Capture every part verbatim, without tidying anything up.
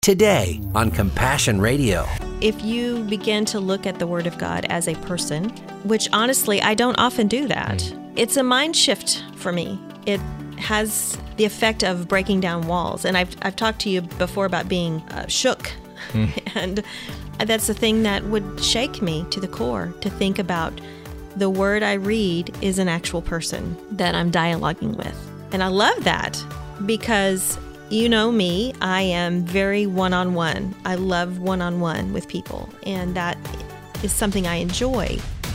Today on Compassion Radio. If you begin to look at the Word of God as a person, which honestly, I don't often do that, mm. it's a mind shift for me. It has the effect of breaking down walls. And I've, I've talked to you before about being uh, shook. Mm. And that's the thing that would shake me to the core, to think about the Word I read is an actual person that I'm dialoguing with. And I love that because you know me, I am very one-on-one. I love one-on-one with people, and that is something I enjoy.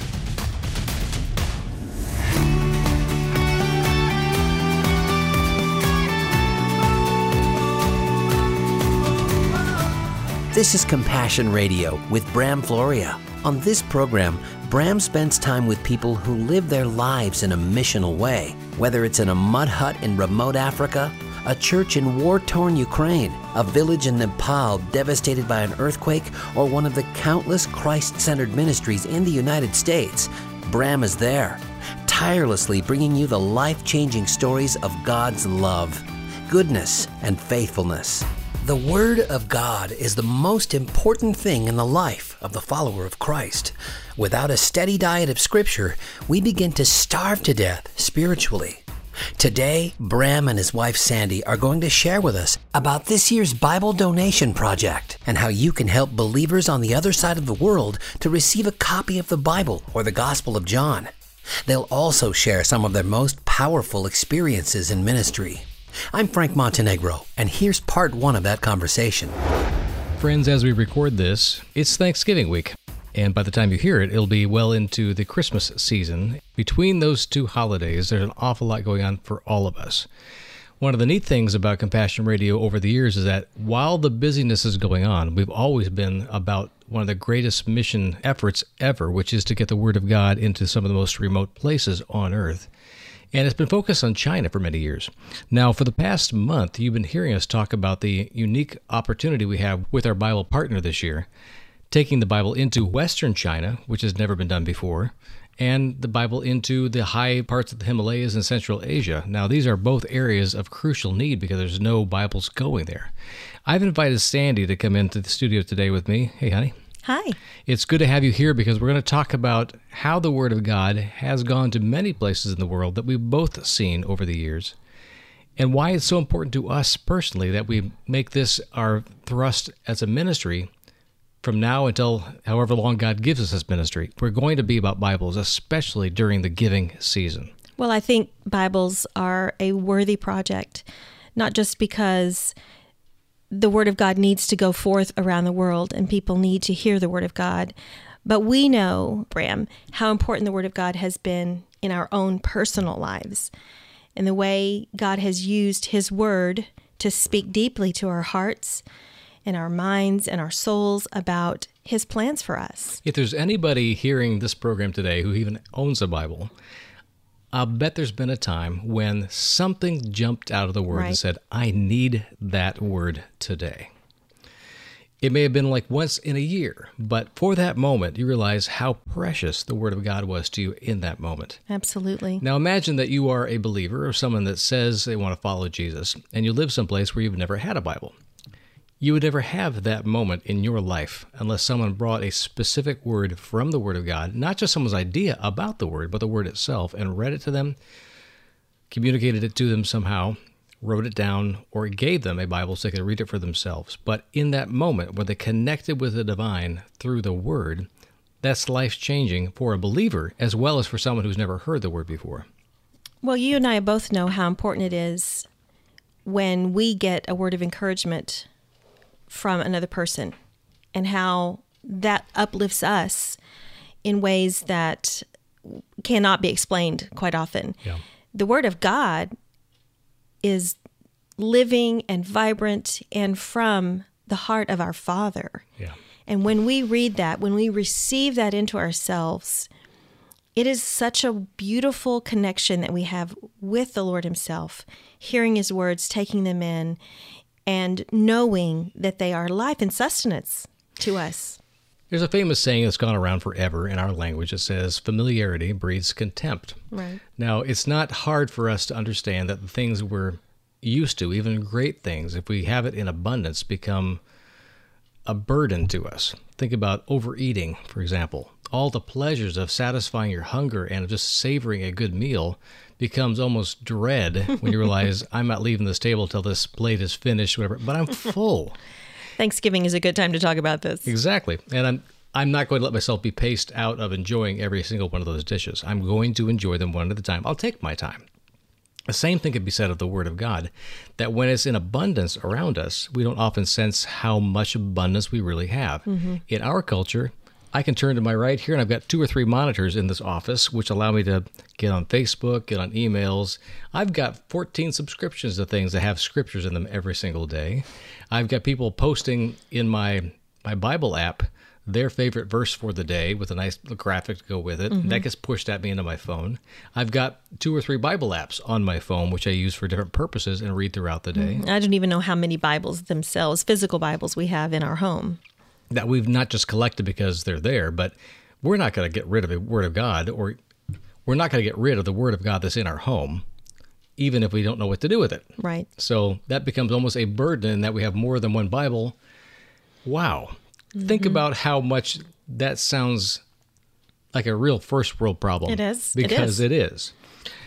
This is Compassion Radio with Bram Floria. On this program, Bram spends time with people who live their lives in a missional way, whether it's in a mud hut in remote Africa, a church in war-torn Ukraine, a village in Nepal devastated by an earthquake, or one of the countless Christ-centered ministries in the United States. Bram is there, tirelessly bringing you the life-changing stories of God's love, goodness, and faithfulness. The Word of God is the most important thing in the life of the follower of Christ. Without a steady diet of Scripture, we begin to starve to death spiritually. Today, Bram and his wife Sandy are going to share with us about this year's Bible donation project and how you can help believers on the other side of the world to receive a copy of the Bible or the Gospel of John. They'll also share some of their most powerful experiences in ministry. I'm Frank Montenegro, and here's part one of that conversation. Friends, as we record this, it's Thanksgiving week. And by the time you hear it, it'll be well into the Christmas season. Between those two holidays, there's an awful lot going on for all of us. One of the neat things about Compassion Radio over the years is that while the busyness is going on, we've always been about one of the greatest mission efforts ever, which is to get the Word of God into some of the most remote places on earth. And it's been focused on China for many years. Now, for the past month, you've been hearing us talk about the unique opportunity we have with our Bible partner this year, taking the Bible into Western China, which has never been done before, and the Bible into the high parts of the Himalayas and Central Asia. Now, these are both areas of crucial need because there's no Bibles going there. I've invited Sandy to come into the studio today with me. Hey, honey. Hi. It's good to have you here because we're going to talk about how the Word of God has gone to many places in the world that we've both seen over the years, and why it's so important to us personally that we make this our thrust as a ministry from now until however long God gives us this ministry. We're going to be about Bibles, especially during the giving season. Well, I think Bibles are a worthy project, not just because the Word of God needs to go forth around the world and people need to hear the Word of God, but we know, Bram, how important the Word of God has been in our own personal lives and the way God has used His Word to speak deeply to our hearts and our minds and our souls about His plans for us. If there's anybody hearing this program today who even owns a Bible, I'll bet there's been a time when something jumped out of the Word right. and said, I need that Word today. It may have been like once in a year, but for that moment, you realize how precious the Word of God was to you in that moment. Absolutely. Now imagine that you are a believer or someone that says they want to follow Jesus, and you live someplace where you've never had a Bible. You would never have that moment in your life unless someone brought a specific word from the Word of God, not just someone's idea about the Word, but the Word itself, and read it to them, communicated it to them somehow, wrote it down, or gave them a Bible so they could read it for themselves. But in that moment where they connected with the divine through the Word, that's life-changing for a believer as well as for someone who's never heard the Word before. Well, you and I both know how important it is when we get a word of encouragement from another person and how that uplifts us in ways that cannot be explained quite often. Yeah. The Word of God is living and vibrant and from the heart of our Father. Yeah. And when we read that, when we receive that into ourselves, it is such a beautiful connection that we have with the Lord Himself, hearing His words, taking them in, and knowing that they are life and sustenance to us. There's a famous saying that's gone around forever in our language that says, familiarity breeds contempt. Right. Now, it's not hard for us to understand that the things we're used to, even great things, if we have it in abundance, become a burden to us. Think about overeating, for example. All the pleasures of satisfying your hunger and of just savoring a good meal becomes almost dread when you realize I'm not leaving this table till this plate is finished, whatever, but I'm full. Thanksgiving is a good time to talk about this. Exactly. And I'm I'm not going to let myself be paced out of enjoying every single one of those dishes. I'm going to enjoy them one at a time. I'll take my time. The same thing could be said of the Word of God, that when it's in abundance around us, we don't often sense how much abundance we really have. Mm-hmm. In our culture, I can turn to my right here, and I've got two or three monitors in this office, which allow me to get on Facebook, get on emails. I've got fourteen subscriptions to things that have scriptures in them every single day. I've got people posting in my, my Bible app their favorite verse for the day with a nice graphic to go with it. Mm-hmm. That gets pushed at me into my phone. I've got two or three Bible apps on my phone, which I use for different purposes and read throughout the day. Mm-hmm. I don't even know how many Bibles themselves, physical Bibles, we have in our home. That we've not just collected because they're there, but we're not going to get rid of the Word of God, or we're not going to get rid of the Word of God that's in our home, even if we don't know what to do with it. Right. So that becomes almost a burden that we have more than one Bible. Wow. Mm-hmm. Think about how much that sounds like a real first world problem. It is. Because it is. it is.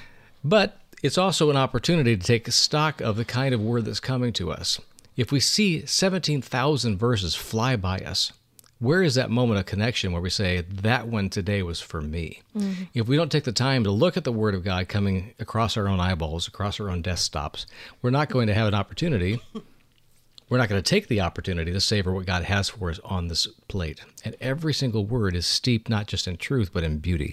But it's also an opportunity to take stock of the kind of word that's coming to us. If we see seventeen thousand verses fly by us, where is that moment of connection where we say, that one today was for me? Mm-hmm. If we don't take the time to look at the Word of God coming across our own eyeballs, across our own desktops, we're not going to have an opportunity. We're not going to take the opportunity to savor what God has for us on this plate. And every single word is steeped not just in truth, but in beauty.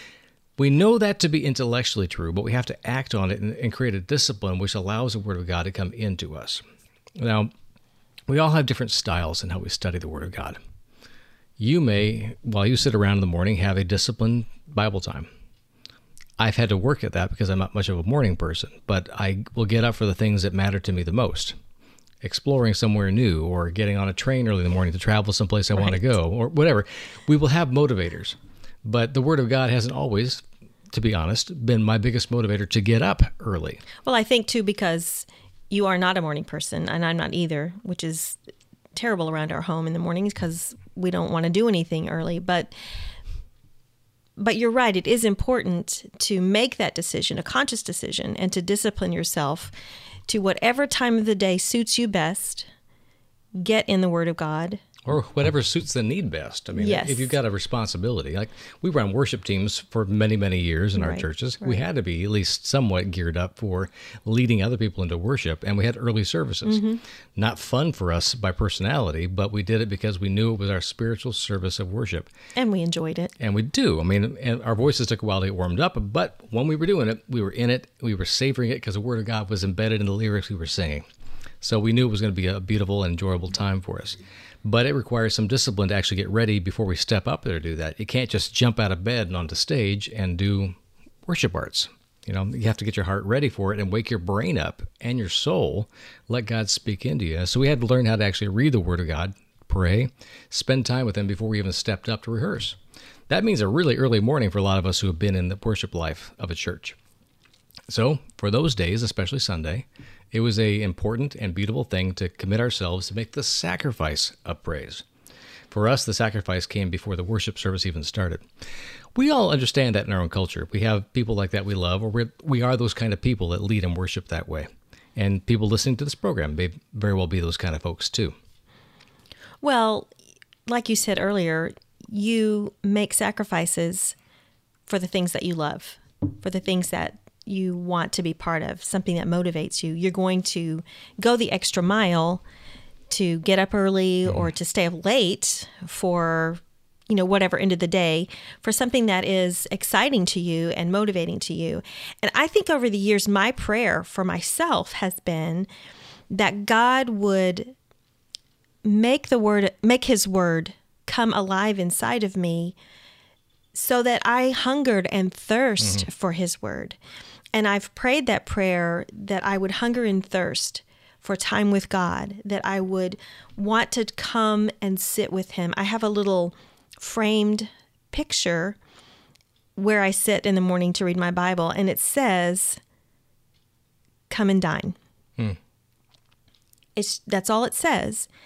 We know that to be intellectually true, but we have to act on it and, and create a discipline which allows the Word of God to come into us. Now, we all have different styles in how we study the Word of God. You may, while you sit around in the morning, have a disciplined Bible time. I've had to work at that because I'm not much of a morning person, but I will get up for the things that matter to me the most. Exploring somewhere new, or getting on a train early in the morning to travel someplace I right. want to go, or whatever. We will have motivators. But the Word of God hasn't always, to be honest, been my biggest motivator to get up early. Well, I think, too, because you are not a morning person, and I'm not either, which is terrible around our home in the mornings because we don't want to do anything early. But but you're right. It is important to make that decision, a conscious decision, and to discipline yourself to whatever time of the day suits you best. Get in the Word of God. Or whatever suits the need best. I mean, yes. if you've got a responsibility, like we ran worship teams for many, many years in our right, churches, right. we had to be at least somewhat geared up for leading other people into worship, and we had early services. Mm-hmm. Not fun for us by personality, but we did it because we knew it was our spiritual service of worship. And we enjoyed it. And we do. I mean, and our voices took a while to get warmed up, but when we were doing it, we were in it, we were savoring it because the Word of God was embedded in the lyrics we were singing. So we knew it was going to be a beautiful and enjoyable time for us. But it requires some discipline to actually get ready before we step up there to do that. You can't just jump out of bed and onto stage and do worship arts. You know, you have to get your heart ready for it and wake your brain up and your soul. Let God speak into you. So we had to learn how to actually read the Word of God, pray, spend time with Him before we even stepped up to rehearse. That means a really early morning for a lot of us who have been in the worship life of a church. So for those days, especially Sunday, it was a important and beautiful thing to commit ourselves to make the sacrifice of praise. For us, the sacrifice came before the worship service even started. We all understand that in our own culture. We have people like that we love, or we're, we are those kind of people that lead and worship that way. And people listening to this program may very well be those kind of folks too. Well, like you said earlier, you make sacrifices for the things that you love, for the things that you want to be part of, something that motivates you. You're going to go the extra mile to get up early mm. or to stay up late for, you know, whatever end of the day, for something that is exciting to you and motivating to you. And I think over the years, my prayer for myself has been that God would make the word, make His word come alive inside of me so that I hungered and thirst mm-hmm. for His word. And I've prayed that prayer that I would hunger and thirst for time with God, that I would want to come and sit with Him. I have a little framed picture where I sit in the morning to read my Bible, and it says, "Come and dine." Hmm. It's that's all it says.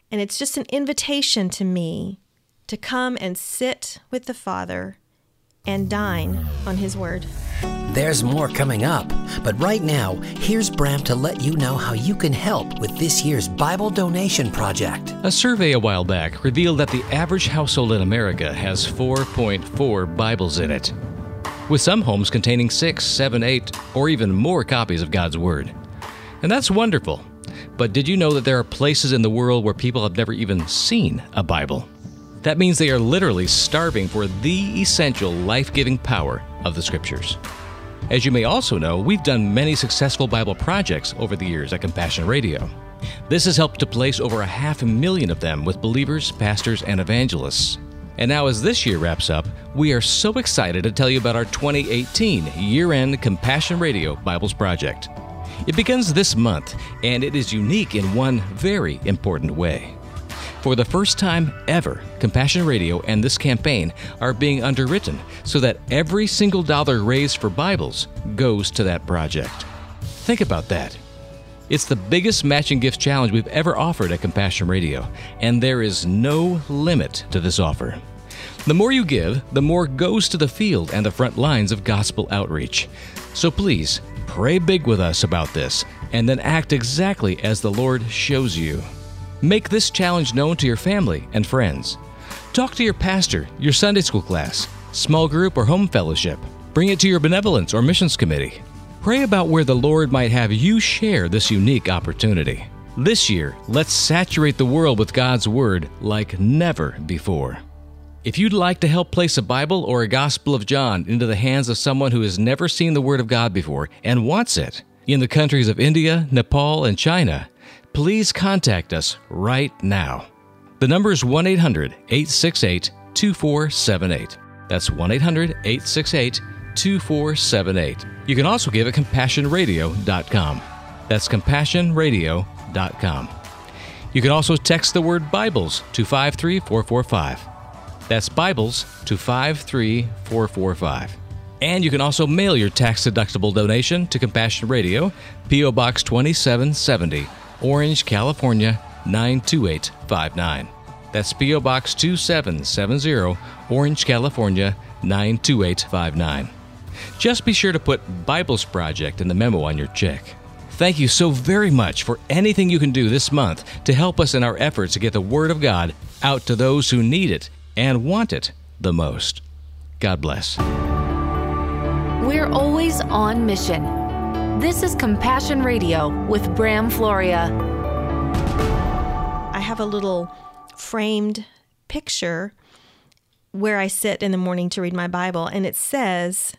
And it's just an invitation to me to come and sit with the Father and dine on His Word. There's more coming up, but right now, here's Bram to let you know how you can help with this year's Bible donation project. A survey a while back revealed that the average household in America has four point four Bibles in it, with some homes containing six, seven, eight, or even more copies of God's Word. And that's wonderful. But did you know that there are places in the world where people have never even seen a Bible? That means they are literally starving for the essential life-giving power of the Scriptures. As you may also know, we've done many successful Bible projects over the years at Compassion Radio. This has helped to place over a half a million of them with believers, pastors, and evangelists. And now as this year wraps up, we are so excited to tell you about our twenty eighteen year-end Compassion Radio Bibles Project. It begins this month, and it is unique in one very important way. For the first time ever, Compassion Radio and this campaign are being underwritten so that every single dollar raised for Bibles goes to that project. Think about that. It's the biggest matching gift challenge we've ever offered at Compassion Radio, and there is no limit to this offer. The more you give, the more goes to the field and the front lines of gospel outreach. So please, pray big with us about this, and then act exactly as the Lord shows you. Make this challenge known to your family and friends. Talk to your pastor, your Sunday school class, small group, or home fellowship. Bring it to your benevolence or missions committee. Pray about where the Lord might have you share this unique opportunity. This year, let's saturate the world with God's Word like never before. If you'd like to help place a Bible or a Gospel of John into the hands of someone who has never seen the Word of God before and wants it, in the countries of India, Nepal, and China, please contact us right now. The number is one eight hundred, eight six eight, two four seven eight. That's one eight hundred, eight six eight, two four seven eight. You can also give at compassion radio dot com. That's compassion radio dot com. You can also text the word Bibles to five three four four five. That's Bibles to five three four four five. And you can also mail your tax-deductible donation to Compassion Radio, P O Box twenty-seven seventy, Orange, California, nine two eight five nine. That's P O Box twenty-seven seventy, Orange, California, nine two eight five nine. Just be sure to put Bibles Project in the memo on your check. Thank you so very much for anything you can do this month to help us in our efforts to get the Word of God out to those who need it and want it the most. God bless. We're always on mission. This is Compassion Radio with Bram Floria. I have a little framed picture where I sit in the morning to read my Bible, and it says,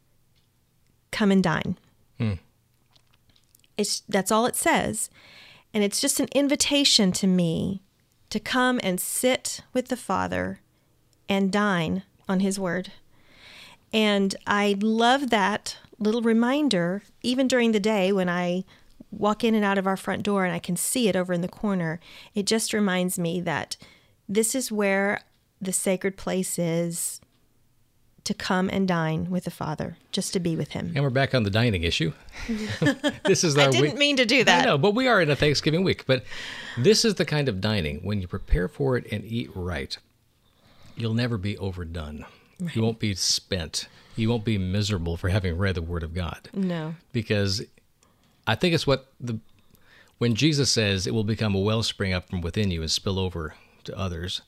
"Come and dine." Hmm. It's that's all it says. And it's just an invitation to me to come and sit with the Father and dine on His Word. And I love that little reminder, even during the day when I walk in and out of our front door and I can see it over in the corner. It just reminds me that this is where the sacred place is, to come and dine with the Father, just to be with Him. And we're back on the dining issue. This is our I didn't week. mean to do that. I know, but we are in a Thanksgiving week. But this is the kind of dining, when you prepare for it and eat right, you'll never be overdone. Right. You won't be spent. You won't be miserable for having read the Word of God. No. Because I think it's what the when Jesus says it will become a wellspring up from within you and spill over to others,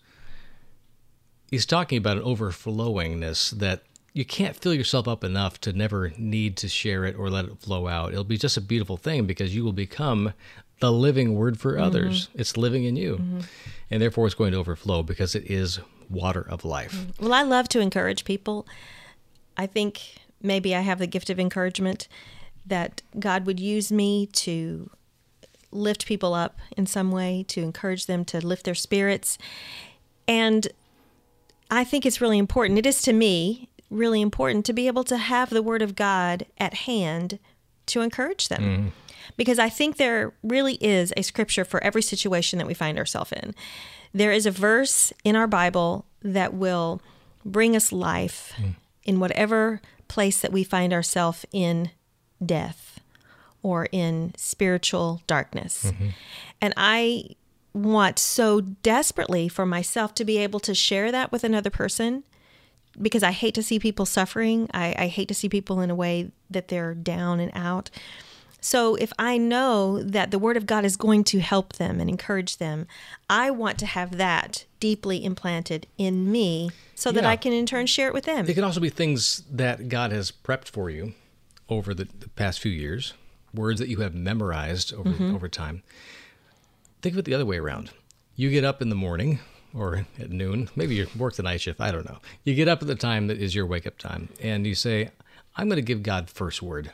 He's talking about an overflowingness that you can't fill yourself up enough to never need to share it or let it flow out. It'll be just a beautiful thing because you will become the living Word for others. Mm-hmm. It's living in you. Mm-hmm. And therefore it's going to overflow because it is water of life. Well, I love to encourage people. I think maybe I have the gift of encouragement, that God would use me to lift people up in some way, to encourage them to lift their spirits. And I think it's really important. It is to me really important to be able to have the Word of God at hand to encourage them. Mm. Because I think there really is a scripture for every situation that we find ourselves in. There is a verse in our Bible that will bring us life mm. in whatever place that we find ourselves in death or in spiritual darkness. Mm-hmm. And I want so desperately for myself to be able to share that with another person, because I hate to see people suffering. I, I hate to see people in a way that they're down and out. So if I know that the Word of God is going to help them and encourage them, I want to have that deeply implanted in me so that Yeah. I can in turn share it with them. It can also be things that God has prepped for you over the, the past few years, words that you have memorized over Mm-hmm. over time. Think of it the other way around. You get up in the morning or at noon, maybe you work the night shift, I don't know. You get up at the time that is your wake-up time, and you say, I'm going to give God first word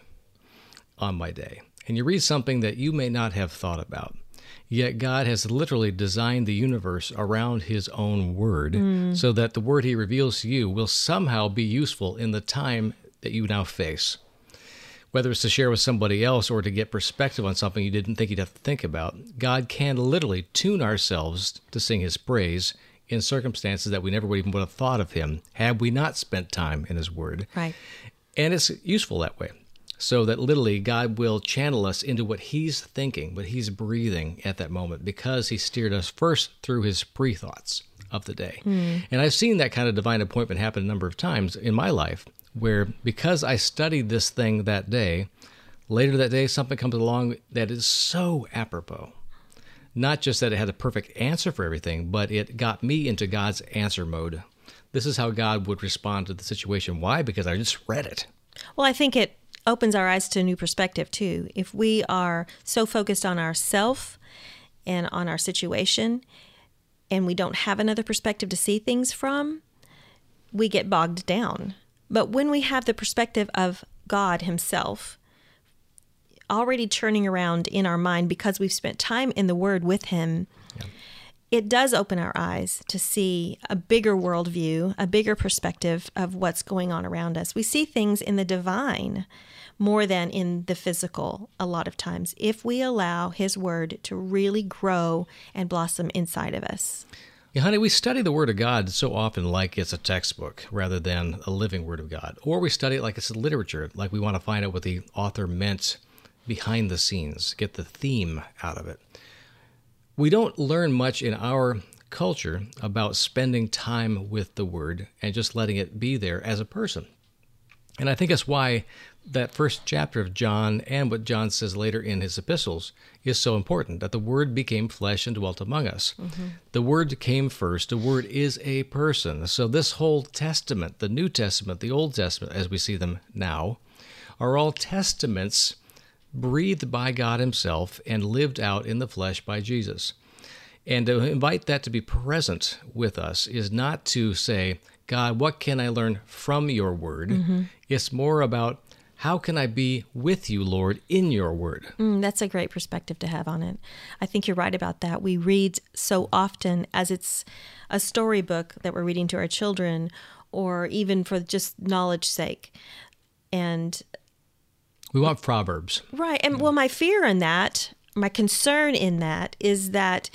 on my day. And you read something that you may not have thought about. Yet God has literally designed the universe around his own word so that the word he reveals to you will somehow be useful in the time that you now face. Whether it's to share with somebody else or to get perspective on something you didn't think you'd have to think about, God can literally tune ourselves to sing his praise in circumstances that we never would even would have thought of him had we not spent time in his word. Right. And it's useful that way. So that literally God will channel us into what he's thinking, what he's breathing at that moment, because he steered us first through his pre-thoughts of the day. Mm. And I've seen that kind of divine appointment happen a number of times in my life, where because I studied this thing that day, later that day something comes along that is so apropos. Not just that it had a perfect answer for everything, but it got me into God's answer mode. This is how God would respond to the situation. Why? Because I just read it. Well, I think it opens our eyes to a new perspective too. If we are so focused on ourself and on our situation, and we don't have another perspective to see things from, we get bogged down. But when we have the perspective of God himself already churning around in our mind because we've spent time in the Word with him, yeah. it does open our eyes to see a bigger worldview, a bigger perspective of what's going on around us. We see things in the divine more than in the physical a lot of times, if we allow his word to really grow and blossom inside of us. Yeah, honey, we study the Word of God so often like it's a textbook rather than a living Word of God. Or we study it like it's literature, like we want to find out what the author meant behind the scenes, get the theme out of it. We don't learn much in our culture about spending time with the Word and just letting it be there as a person. And I think that's why that first chapter of John and what John says later in his epistles is so important, that the Word became flesh and dwelt among us. Mm-hmm. The Word came first. The Word is a person. So this whole Testament, the New Testament, the Old Testament, as we see them now, are all testaments breathed by God himself and lived out in the flesh by Jesus. And to invite that to be present with us is not to say, God, what can I learn from your word? Mm-hmm. It's more about, how can I be with you, Lord, in your word? Mm, that's a great perspective to have on it. I think you're right about that. We read so often as it's a storybook that we're reading to our children, or even for just knowledge's sake. And we want Proverbs. Right. And well, my fear in that, my concern in that is that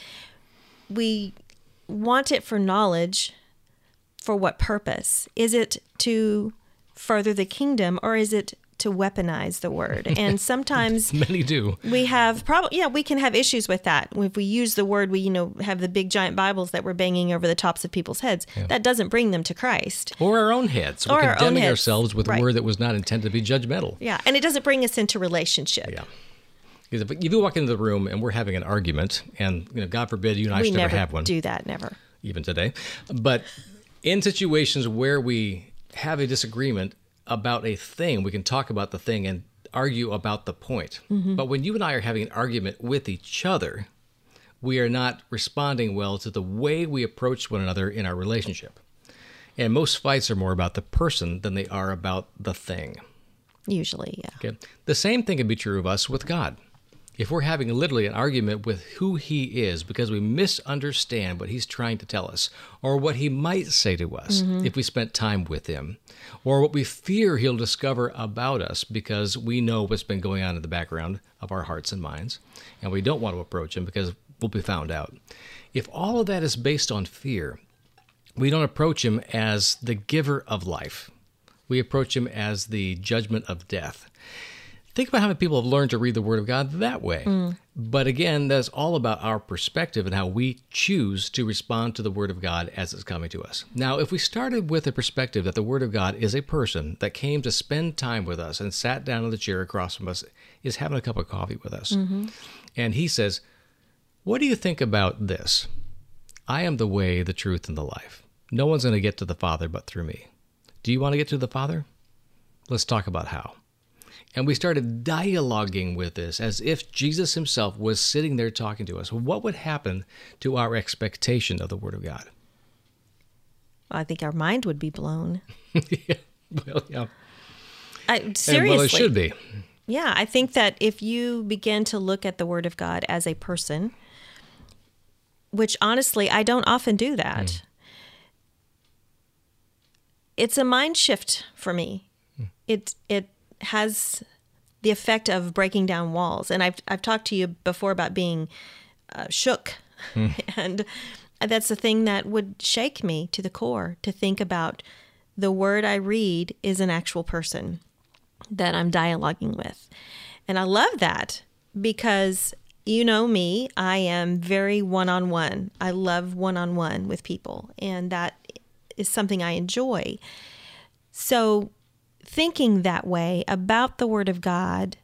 we want it for knowledge. For what purpose? Is it to further the kingdom, or is it to weaponize the word? And sometimes many do. We have probably, yeah, we can have issues with that. If we use the word, we, you know, have the big giant Bibles that we're banging over the tops of people's heads. Yeah. That doesn't bring them to Christ. Or our own heads. Or we're our condemning own heads. ourselves with right. a word that was not intended to be judgmental. Yeah, and it doesn't bring us into relationship. Yeah. If you walk into the room and we're having an argument, and you know, God forbid you and I we should never never have one. do that, never. Even today. But in situations where we have a disagreement about a thing, we can talk about the thing and argue about the point. Mm-hmm. But when you and I are having an argument with each other, we are not responding well to the way we approach one another in our relationship. And most fights are more about the person than they are about the thing. Usually, yeah. Okay. The same thing can be true of us with God. If we're having literally an argument with who he is because we misunderstand what he's trying to tell us, or what he might say to us mm-hmm. if we spent time with him, or what we fear he'll discover about us because we know what's been going on in the background of our hearts and minds, and we don't want to approach him because we'll be found out. If all of that is based on fear, we don't approach him as the giver of life. We approach him as the judgment of death. Think about how many people have learned to read the Word of God that way. Mm. But again, that's all about our perspective and how we choose to respond to the Word of God as it's coming to us. Now, if we started with the perspective that the Word of God is a person that came to spend time with us and sat down in the chair across from us, is having a cup of coffee with us. Mm-hmm. And he says, what do you think about this? I am the way, the truth, and the life. No one's going to get to the Father but through me. Do you want to get to the Father? Let's talk about how. And we started dialoguing with this as if Jesus himself was sitting there talking to us. What would happen to our expectation of the Word of God? I think our mind would be blown. yeah, well, yeah. I, seriously. And, well, it should be. Yeah, I think that if you begin to look at the Word of God as a person, which honestly, I don't often do that, mm. it's a mind shift for me. Mm. It it has the effect of breaking down walls. And I've I've talked to you before about being uh, shook. Mm. And that's the thing that would shake me to the core, to think about the word I read is an actual person that I'm dialoguing with. And I love that because you know me, I am very one-on-one. I love one-on-one with people, and that is something I enjoy. So thinking that way about the Word of God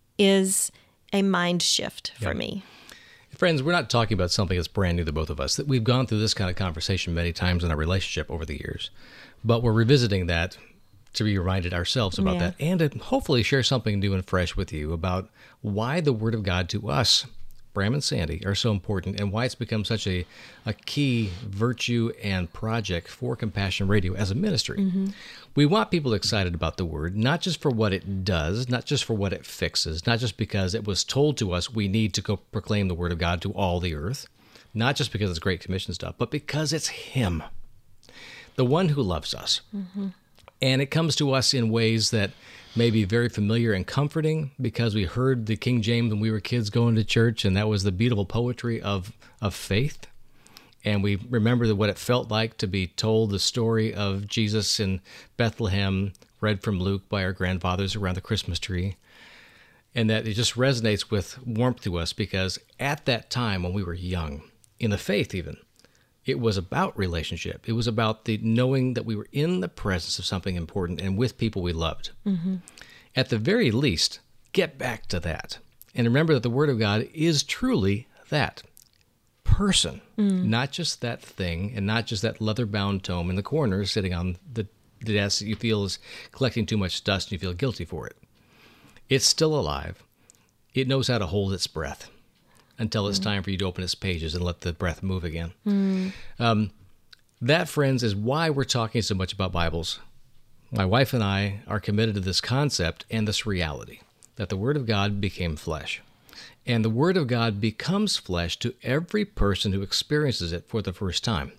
is a mind shift for yeah. me. Friends, we're not talking about something that's brand new to both of us. That we've gone through this kind of conversation many times in our relationship over the years, but we're revisiting that to be reminded ourselves about yeah. that, and to hopefully share something new and fresh with you about why the Word of God to us, Bram and Sandy, are so important, and why it's become such a, a key virtue and project for Compassion Radio as a ministry. Mm-hmm. We want people excited about the Word, not just for what it does, not just for what it fixes, not just because it was told to us we need to go proclaim the Word of God to all the earth, not just because it's Great Commission stuff, but because it's Him, the one who loves us. Mm-hmm. And it comes to us in ways that may be very familiar and comforting because we heard the King James when we were kids going to church, and that was the beautiful poetry of, of faith. And we remember what it felt like to be told the story of Jesus in Bethlehem, read from Luke by our grandfathers around the Christmas tree. And that it just resonates with warmth to us because at that time when we were young, in the faith even, it was about relationship. It was about the knowing that we were in the presence of something important and with people we loved. Mm-hmm. At the very least, get back to that. And remember that the Word of God is truly that person, mm. not just that thing and not just that leather-bound tome in the corner sitting on the, the desk that you feel is collecting too much dust and you feel guilty for it. It's still alive. It knows how to hold its breath until it's mm. time for you to open its pages and let the breath move again. Mm. Um, that, friends, is why we're talking so much about Bibles. My wife and I are committed to this concept and this reality, that the Word of God became flesh. And the Word of God becomes flesh to every person who experiences it for the first time,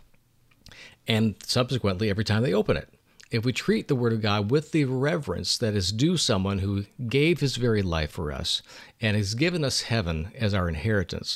and subsequently every time they open it. If we treat the Word of God with the reverence that is due someone who gave his very life for us and has given us heaven as our inheritance,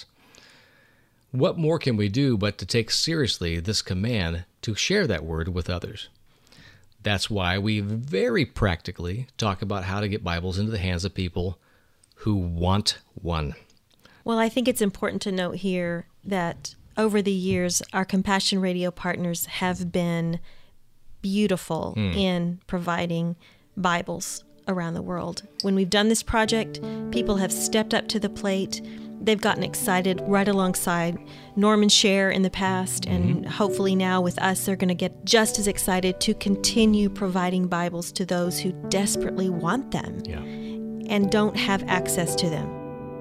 what more can we do but to take seriously this command to share that Word with others? That's why we very practically talk about how to get Bibles into the hands of people who want one. Well, I think it's important to note here that over the years, our Compassion Radio partners have been beautiful mm. in providing Bibles around the world. When we've done this project, people have stepped up to the plate. They've gotten excited right alongside Norman Share in the past, and mm-hmm. hopefully now with us, they're going to get just as excited to continue providing Bibles to those who desperately want them yeah. and don't have access to them.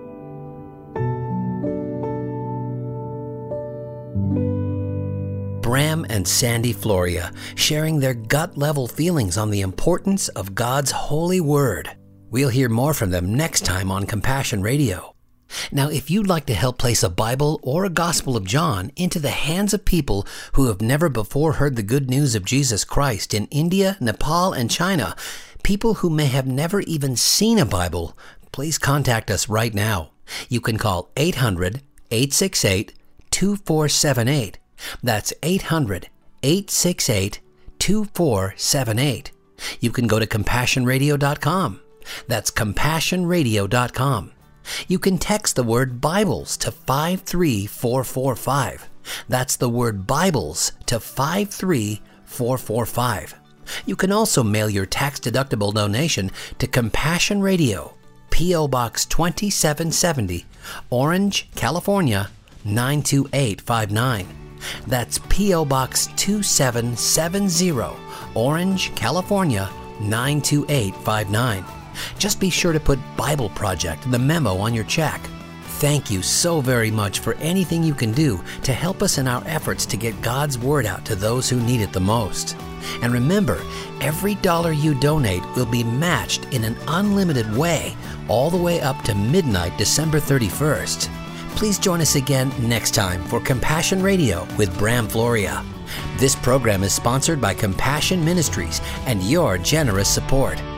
Bram and Sandy Floria sharing their gut-level feelings on the importance of God's holy word. We'll hear more from them next time on Compassion Radio. Now, if you'd like to help place a Bible or a Gospel of John into the hands of people who have never before heard the good news of Jesus Christ in India, Nepal, and China, people who may have never even seen a Bible, please contact us right now. You can call eight hundred, eight six eight, two four seven eight. That's eight hundred, eight six eight, two four seven eight. You can go to compassion radio dot com. That's compassion radio dot com. You can text the word Bibles to five three four four five. That's the word Bibles to five three four four five. You can also mail your tax-deductible donation to Compassion Radio, P O. Box twenty-seven seventy, Orange, California, nine two eight five nine. That's P O. Box twenty-seven seventy, Orange, California, nine two eight five nine. Just be sure to put Bible Project in the memo on your check. Thank you so very much for anything you can do to help us in our efforts to get God's Word out to those who need it the most. And remember, every dollar you donate will be matched in an unlimited way all the way up to midnight, December thirty-first. Please join us again next time for Compassion Radio with Bram Floria. This program is sponsored by Compassion Ministries and your generous support.